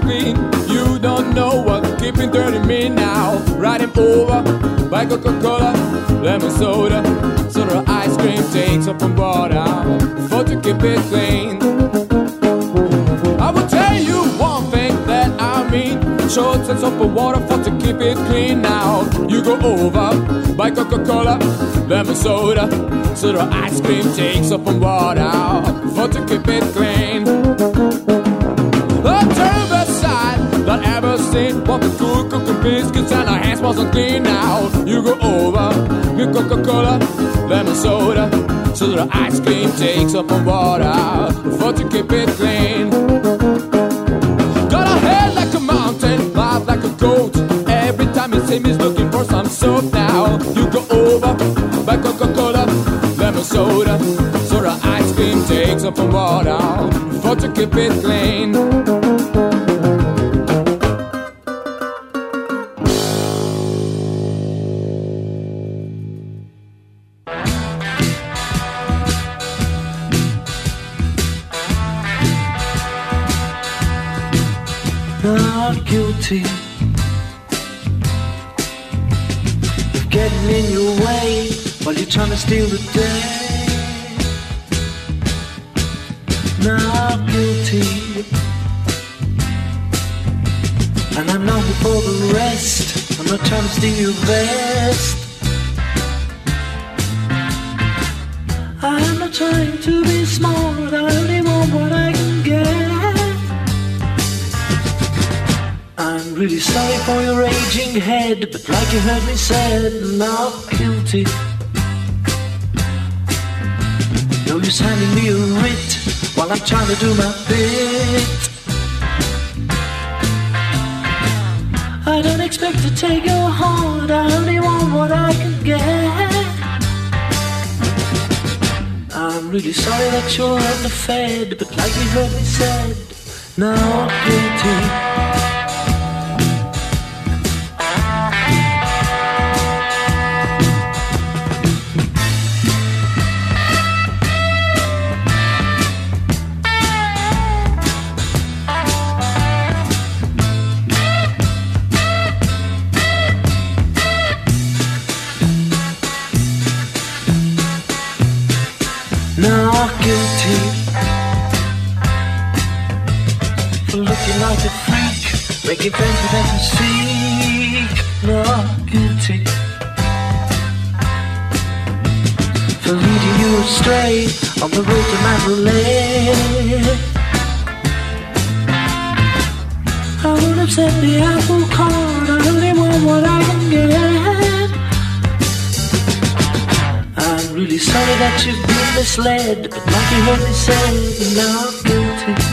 clean. You don't know what's keeping dirty me now. Riding over by Coca-Cola, lemon soda, soda ice cream takes up on water for to keep it clean. I will tell you one thing that I mean. Shorts and soap and water for to keep it clean now. You go over by Coca-Cola, lemon soda, soda ice cream takes up on water for to keep it clean. The terrible sight that ever seen. What the cool cooking biscuits and our hands wasn't clean now. You go over with Coca-Cola, lemon soda, soda ice cream takes up on water for to keep it clean. Got a head like a mountain, mouth like a goat. Every time you see me's looking for some soap now. You go over by Coca-Cola, lemon soda, soda ice cream takes up on water for to keep it clean. Not guilty of getting in your way while you're trying to steal the day. Not guilty, and I'm not before the rest. I'm not trying to steal your vest. I'm not trying to be smart. I only want what I can get. I'm really sorry for your raging head, but like you heard me said, not guilty. No use handing me a writ while I'm trying to do my bit. I don't expect to take your heart, I only want what I can get. I'm really sorry that you're underfed, but like you heard me said, not guilty. Not guilty for looking like a freak, making friends with emphasis. Not guilty for leading you astray on the road to Mandalay. I would have said the apple cart, I only want what I can get. I'm really sorry that you've been misled, but like you heard me say, not guilty.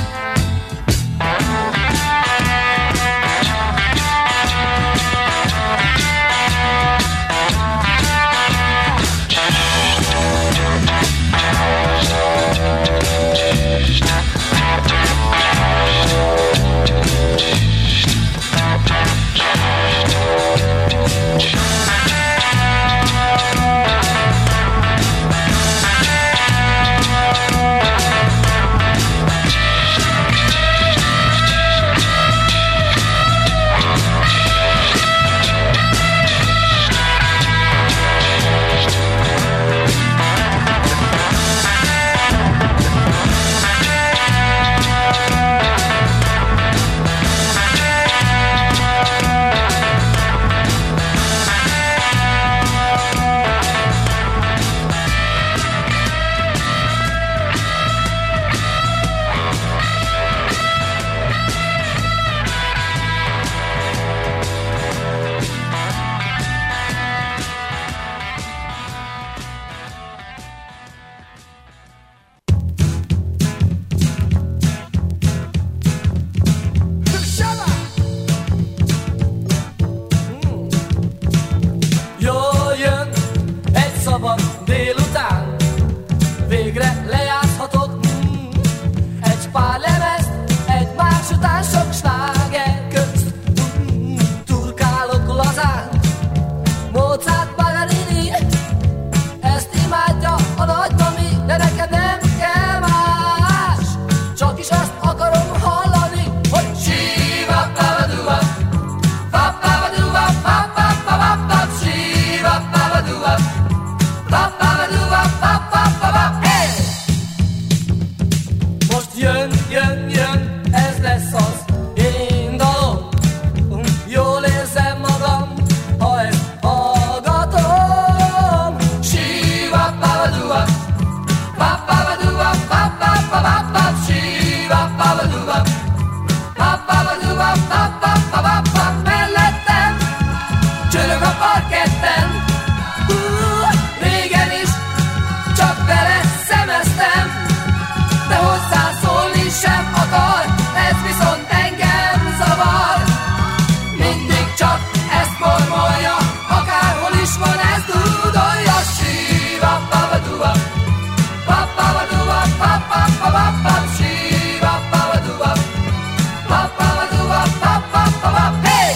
zavar, ez viszont engem zavar. Mindig csak ezt mormolja, akárhol is van, ez dúdolja. Síva, papaduva, papaduva, papaduva, síva, papaduva, papaduva, papaduva, hey!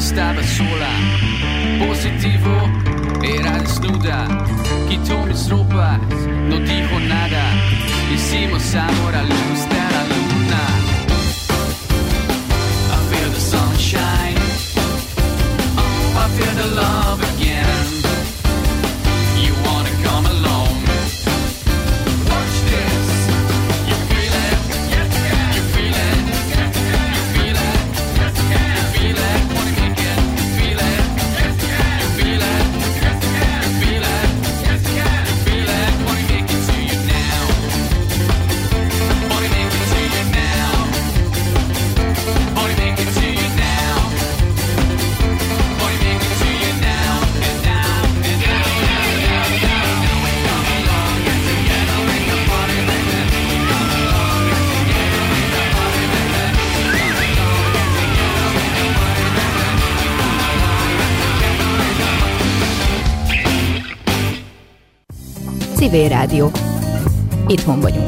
stava sola, positivo era desnuda, quitó mis ropas, no dijo nada, hicimos amor a luz de la luna. I feel the sunshine, oh, I feel the love again. You wanna come along? Watch this. You feel it? Yes, yeah. You feel it? Yes, yeah. You feel it? Yes, yeah. You feel it? Wanna kick it? You feel it? Yes, yeah. You feel it? Yes, yeah. You feel it? Yes, yeah. You feel it? Wanna kick it to you now? Wanna kick it to you now? Wanna kick it to you now? Wanna kick it to you now? And now, and now, now, now, now. Now we come along, get together, make the party like that. Come along, get together, make the party like that. Come along, get together, make the party like that. Come along, get together, make the Civil Rádió. Itthon vagyunk.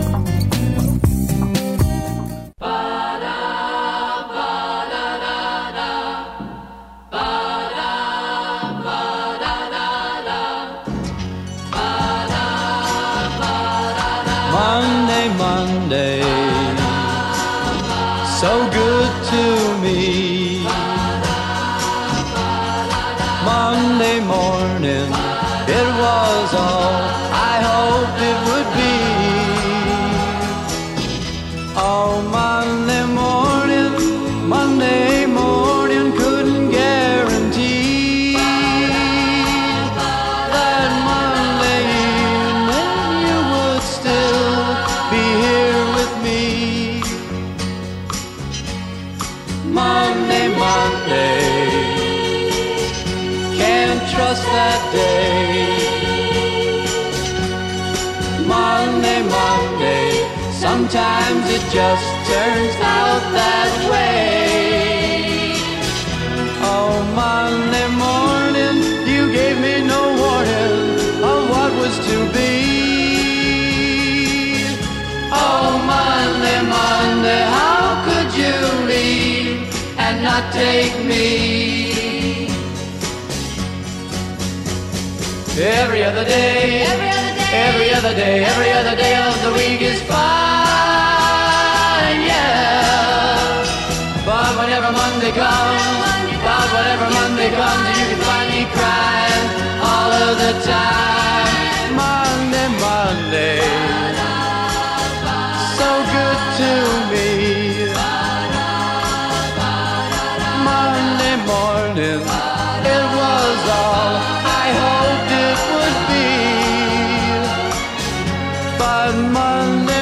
Monday, Monday, so good to me. Monday morning, it was all I hoped it would be. Oh, Monday morning, couldn't guarantee that Monday evening you would still be here with me. Monday, can't trust that day. Monday, sometimes it just turns out that way. Oh, Monday morning, you gave me no warning of what was to be. Oh, Monday, how could you leave and not take me? Every other day, every other day of the week is fine, yeah. But whenever Monday comes, you can find me crying all of the time. Monday, so good to me. Monday morning, it was all I hoped it would be. But Monday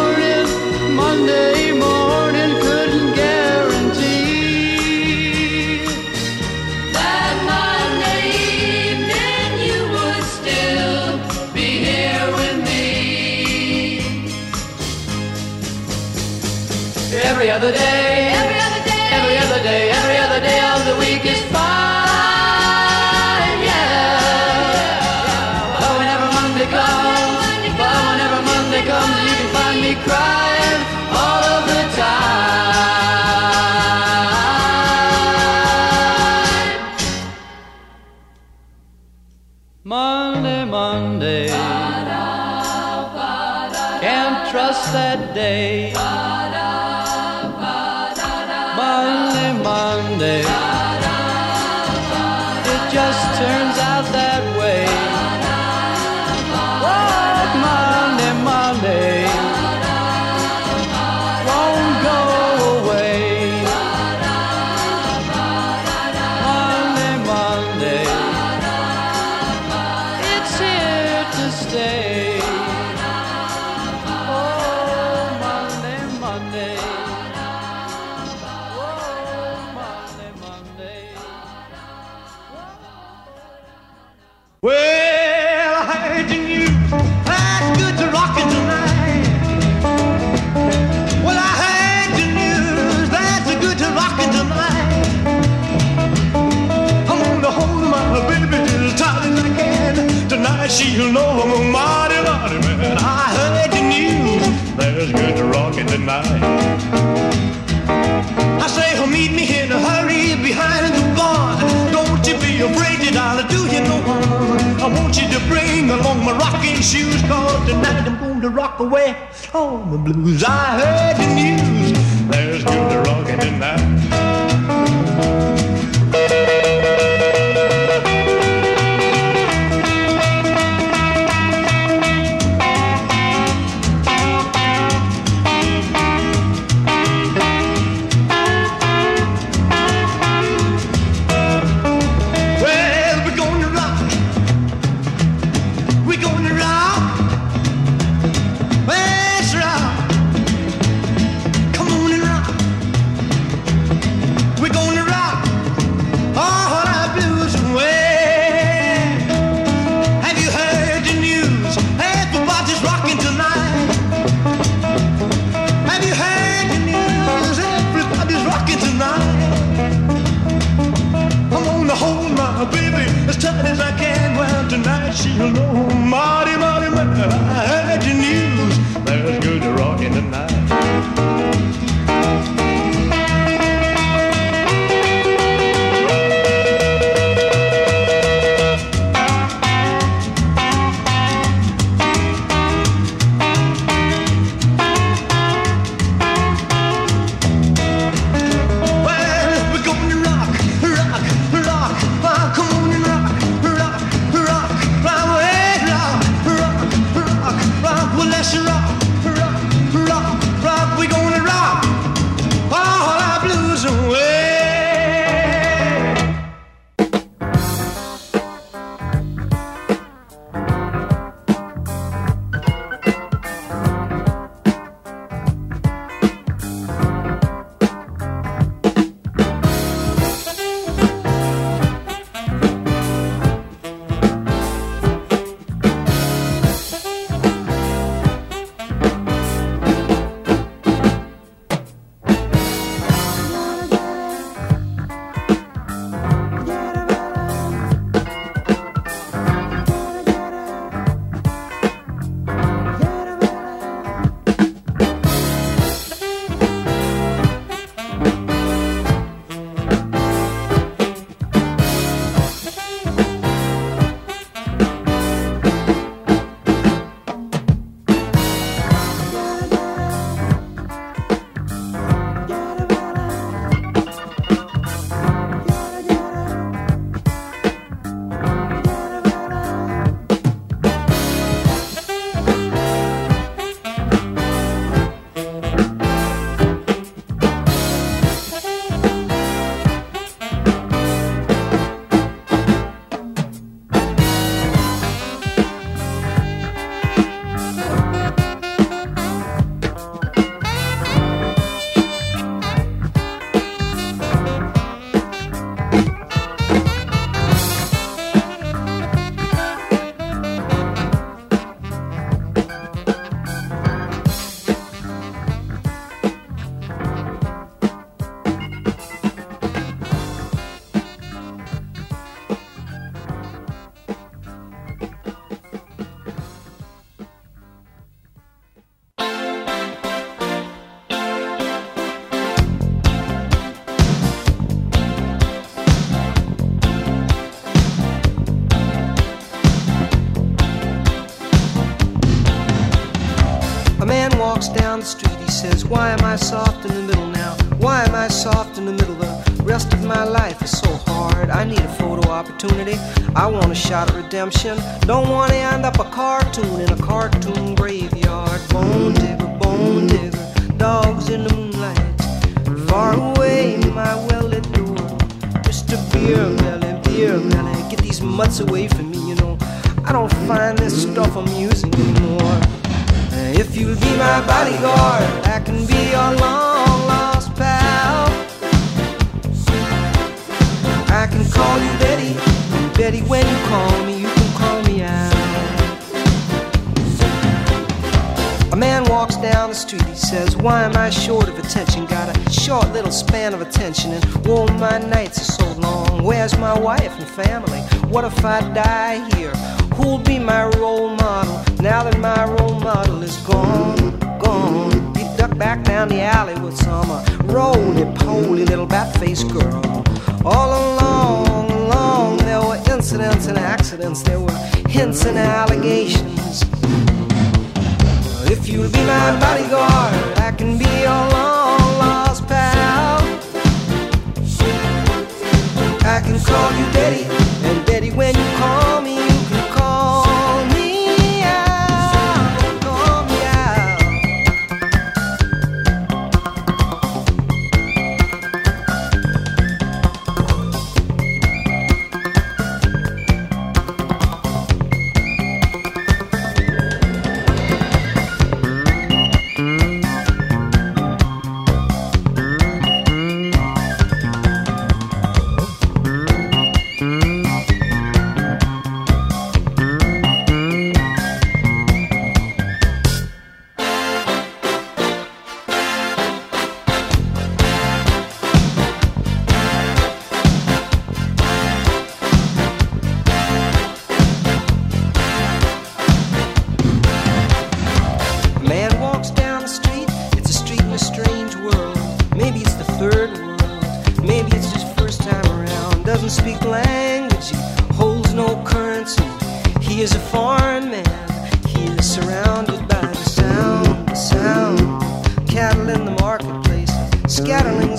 morning couldn't guarantee That Monday evening you would still be here with me. every other day, every other day of the week is fine, yeah. But whenever Monday comes, you can find me crying all of the time. Monday, can't trust that day. Monday, it just turns out that way. What Monday won't go away. Monday, it's here to stay. Oh, Monday, I'll do you no harm. I want you to bring along my rocking shoes, 'cause tonight I'm going to rock away all the blues. I heard the news, there's good rocking tonight. She'll know, Marty, Marty, Marty, I heard the news. There's good rockin' tonight. Walks down the street, he says, why am I soft in the middle now? Why am I soft in the middle? The rest of my life is so hard. I need a photo opportunity. I want a shot at redemption. Don't want to end up a cartoon in a cartoon graveyard. Bone digger, dogs in the moonlight. Far away, my well-lit door. Mr. Beer Melly, get these mutts away from me, you know. I don't find this stuff amusing anymore. If you'll be my bodyguard, I can be your long-lost pal. I can call you Betty, and Betty, when you call me, you can call me out. A man walks down the street, he says, why am I short of attention? Got a short little span of attention, and oh, my nights are so long. Where's my wife and family? What if I die here? Who'll be my role model now that my role model is gone? He ducked back down the alley with some roly-poly little bat-faced girl. All along there were incidents incidents and accidents, there were hints and allegations. If you'll be my bodyguard, I can be your long lost pal. I can call you Daddy, and Daddy, when you call me, you can call me out, call me out. Speak language, he holds no currency. He is a foreign man. He is surrounded by the sound, cattle in the marketplace, scatterlings